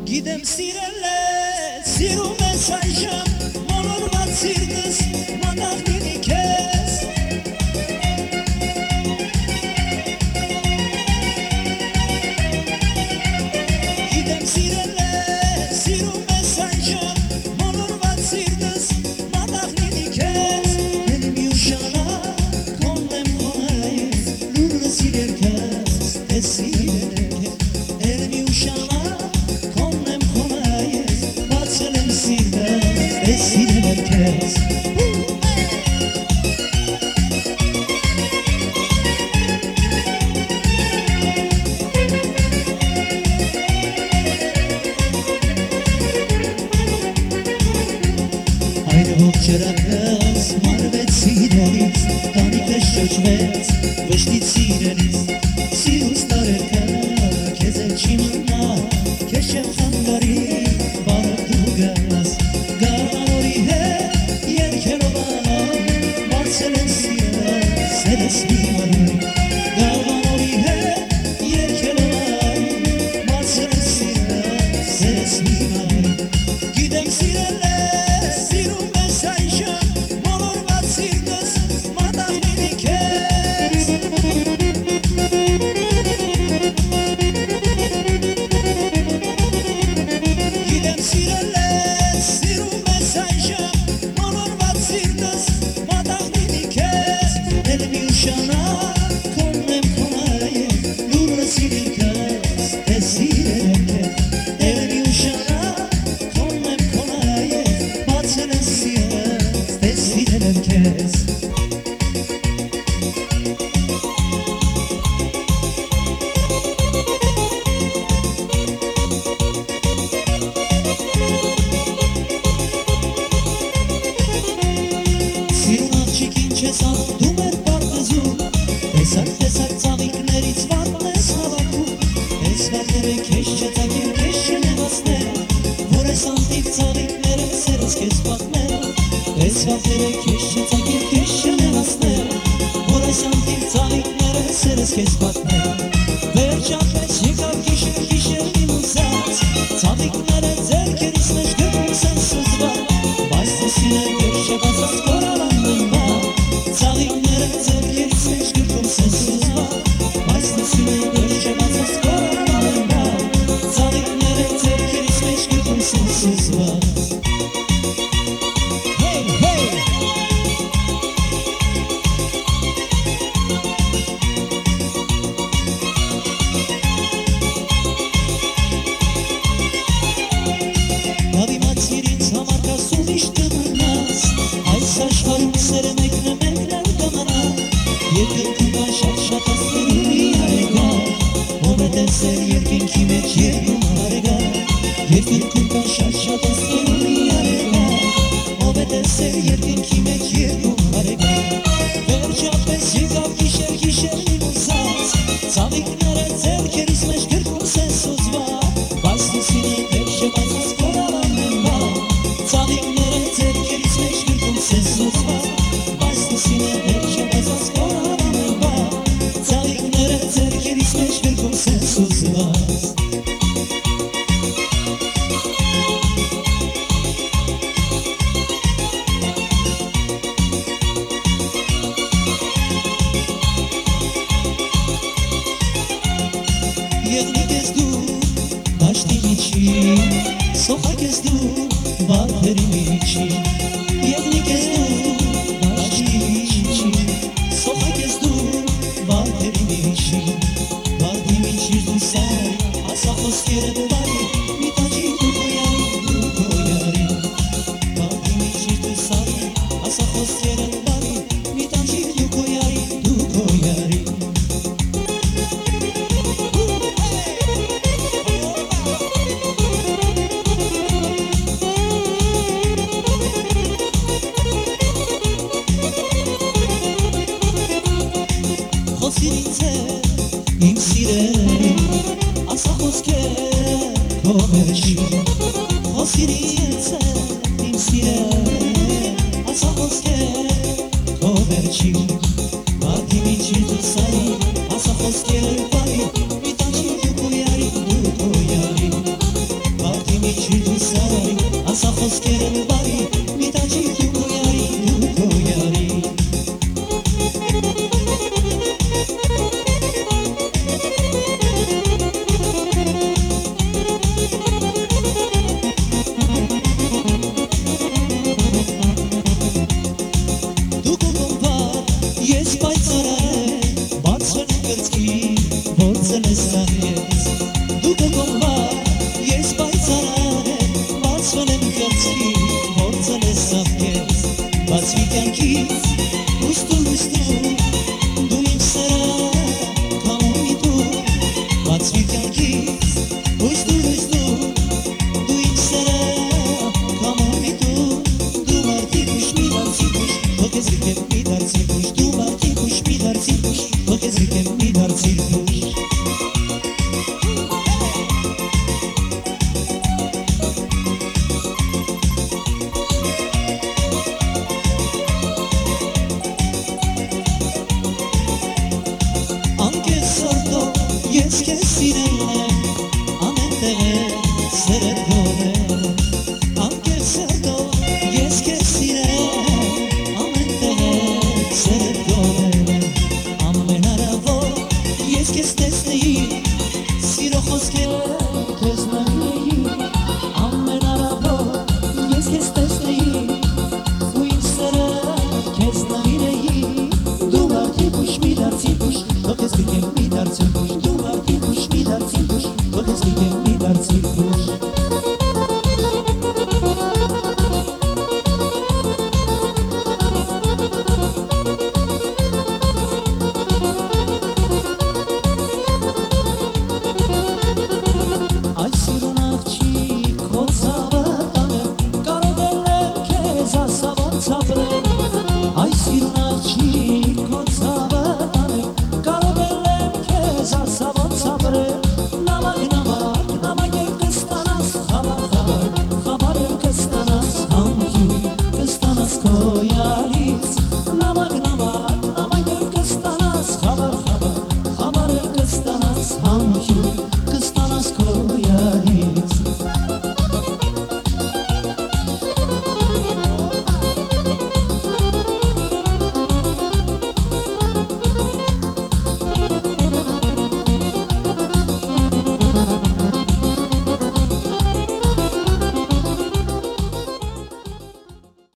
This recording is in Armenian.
Gidem sirele, siru mesajım Molur vat sirdız, manahdini kes Gidem sirele, siru mesajım Molur vat sirdız, manahdini kes Benim yuşana, konem konayız Lurra silerkes, esilerkes Benim yuşana Desine merkez Aynı hokçerakız marvet sideriz Danikleş çöçvet veşlit sideriz Siyus tareka kezel çimanna Keşem hangari barak dugaz Seles mimari Gavan orihe yerkelovay Marselesine seles mimari Gidem sirele sirum mesajım Molor vat sirdız madahnini kes Gidem sirele sirum mesajım Molor vat sirdız madahnini kes Elim yuşana, konem konaye, lurra silerkes, esilerkes Elim yuşana, konem konaye, batselesiyes, esilerkes Sirunat çekince sağ dumer Desak zavikneric varne savaku Ezberlere keşçe takir keşçe ne vasne Voresantik zaviknere seres kes bakme Ezberlere keşçe takir keşçe ne vasne Voresantik zaviknere seres kes bakme Vercan beş yıkar kişer kişer limuzat Zaviknere zerker ismeş gönül sensiz var Başsesine görüşe bazat koralandın var Zaviknere zerker ismeş sensiz var Başlasına görüşe bazı koralarım var Zaliknere terk etmiş gücüm sensiz var Hey hey Navi matirin samarka su iştimi nas Ay saçlarım seremekle mekler kamana Yekil kuma şakşakası yarega O bedense yerkin kimet yerkin harega Yekil kuma şakşakası yarega O bedense yerkin kimet yerkin harega Vercan besigav kişer kişer limuzat Zaviknere zerker ismeş kırkun sensiz var Başlısını perşe bazız koralandım var Zaviknere zerker ismeş kırkun sensiz var Başlısını perşe bazız koralandım var Zaviknere zerker ismeş kırkun sensiz var Yevni gezdu taştin için Soha gezdu vaterin için Yevni gezdu taştin için Soha gezdu vaterin için Vardim içirdim sen Asafos kere bari Mitaci dukoyari Vardim içirdim sen Asafos kere bari Mitaci dukoyari Hosirinze imsire Asafos kere komerci Hosirinze imsire Asafos kere komerci Vardim içirdim sen Asafos kere bari Mitaci dukoyari համար ես պայծառ եմ բացվել եմ կրծքի փորձել ես սաղկես բացվի կյանքից ուստու դու իմ սերը կամոմի դու բացվի կյանքից ուստու դու իմ սերը կամոմի դու մարդի կուշ մի դարձի կուշ ոչ ես գրկեմ մի դարձի կուշ դու մարդի կուշ մի դարձի կուշ ոչ ես գրկեմ մի դարձի կուշ Ես քեզ սիրել եմ ամեն տեղ սերդ գոհ անկեղծ սրտով ես քեզ սիրել եմ ամեն տեղ սերդ գոհ ամեն արավոր ես քեզ տեսնեի սիրո խոսքեր քեզ նայեի ամեն արավոր ես քեզ տեսնեի ու իմ սերը քեզ նայեի դու մարդի կուշ մի դարձի կուշ ոչ ես գրկեմ մի դարձի կուշ Դու մարդի կուշ մի դարձի կուշ, ոչ ես գրկեմ մի դարձի կուշ